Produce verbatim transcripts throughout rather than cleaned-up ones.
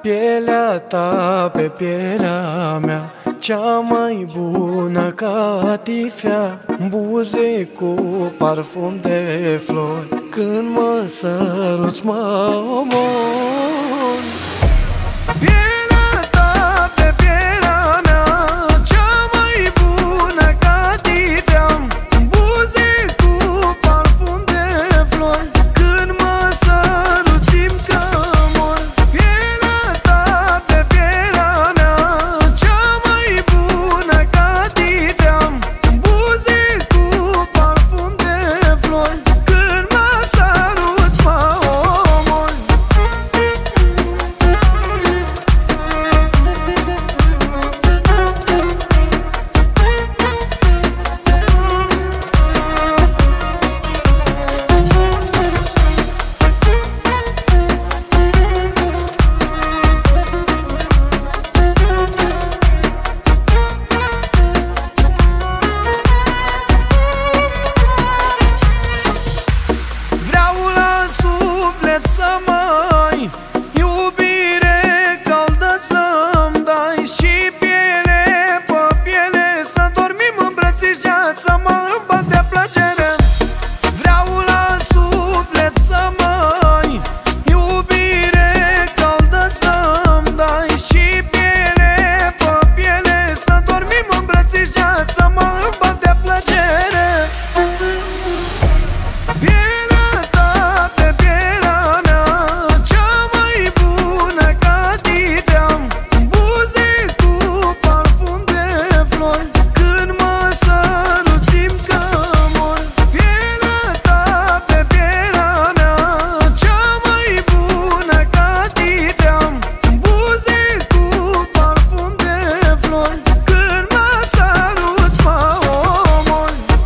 Pielea ta pe pielea mea, cea mai bună catifea, buze cu parfum de flori. Când mă săruți mă omor. Pielea ta pe pielea mea, cea mai bună catifea, buze cu parfum de flori. Când mă săruți simt că mor. Pielea ta pe pielea mea, cea mai bună catifea, buze cu parfum de flori. Când mă săruți mă omor. Vreau la suflet să mai iubire caldă să-mi dai, și piele pe piele să dormim îmbrățișați, să mă îmbat de plăcere. Vreau la suflet să mai iubire caldă să-mi dai, și piele pe piele să dormim îmbrățișați, să mă îmbat de plăcere. Pielea ta pe pielea mea, cea mai bună catifea, buze cu parfum de flori. Când mă săruți simt că mor. Pielea ta pe pielea mea, cea mai bună catifea, buze cu parfum de flori. Când mă săruți mă omor.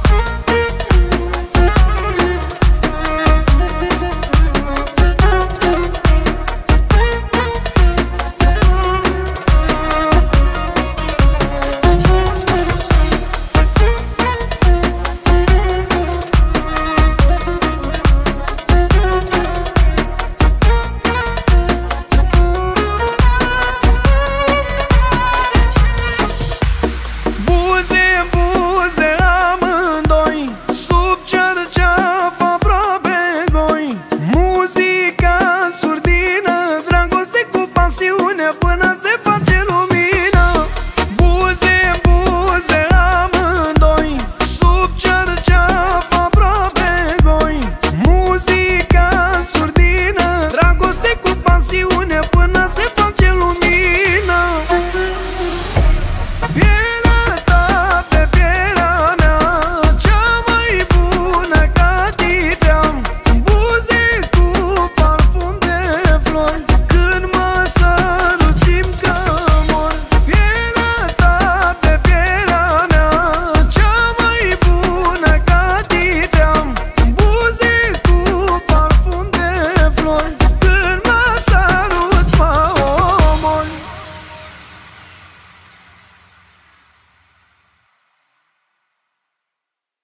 Buze în buze amândoi, sub cer ceafă aproape goi. Muzica în surdină, dragoste cu pasiune până se face lumină. Buze în buze amândoi, sub cer ceafă aproape goi. Muzica în surdină, dragoste cu pasiune până